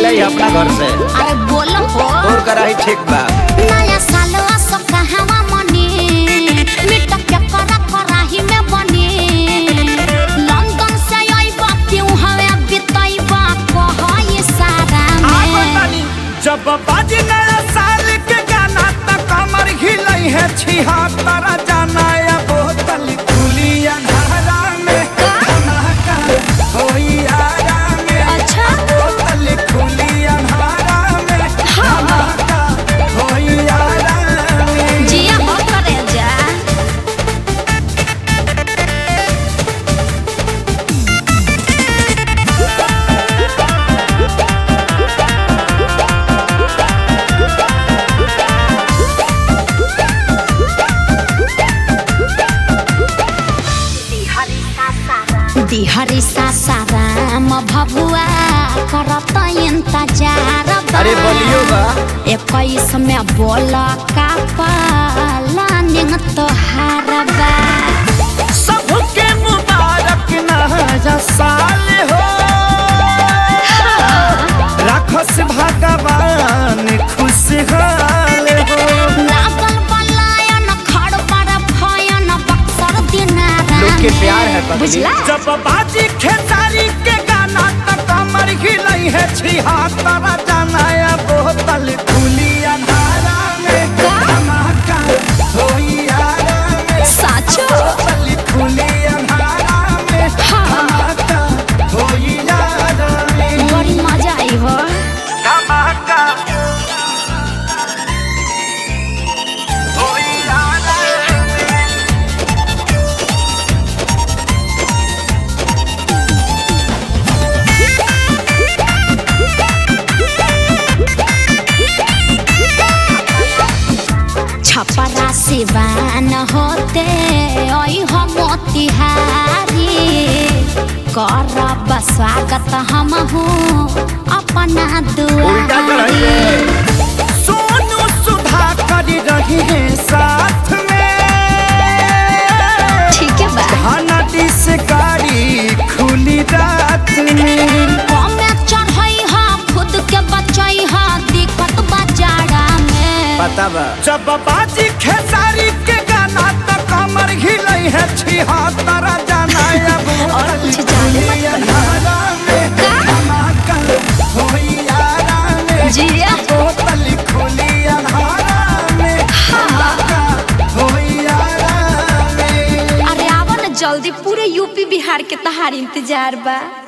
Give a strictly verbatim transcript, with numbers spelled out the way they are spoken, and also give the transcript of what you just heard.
जाई अपना घर से। अरे बोलो हो तोर कराही ठीक बा। नया साल असो कहवा मनी मिट के करा कराही में बनी लंदन से आइबा क्यों हवे बिताइबा कहई सारा में जब बाजी नया साल के गाना त कमर हिलई है छिहत्तर जाना या बोतल खुली अंधारा में धमाका होई आरा में। अच्छा बोतल खुली अंधारा में धमाका होई आरा में। जिया हो करे जा दिहरी सासाराम भभुआ करत इंतजार बा। अरे बोलियो बा इक्कीस में बोल का प्लानिंग तोहार बा। सबके मुबारक नया साल हो राखस भगवान खुशहाल हो। लागल बलायन खड़ पर भयन बक्सर दिनारा लोग के प्यार है पगली। बुझला जब बाजी खेसारी के गाना त कमर हिलई है छिहत्तर जाना या बोतल खुली अंधारा में धमाका होई आरा में। साचो बोतल खुली अंधारा में धमाका होई आरा में। बड़ी मजा आई हो धमाका होई आरा में। छपरा सिवान होते ओई हो मोतिहारी करब स्वागत हम हूँ अपना उल्टा चढ़ाई दुआरी है। सोनू सुधा कर रही है साथ में ठीक है बा हनदी से गाड़ी खुली रात में। कमे चढ़ई हा खुद के बचई हा दिक्कत बाजारा में पता बा जब बाजी खेसारी के गाना त कमर हिलई है छिहत्तर जाना या और बोतल कुछ जाने मत खुली अंधारा में धमाका होई आरा में। जिया बोतल खुली अंधारा में धमाका होई आरा में। अरे आवा न जल्दी पूरे यूपी बिहार के तहार इंतजार बा।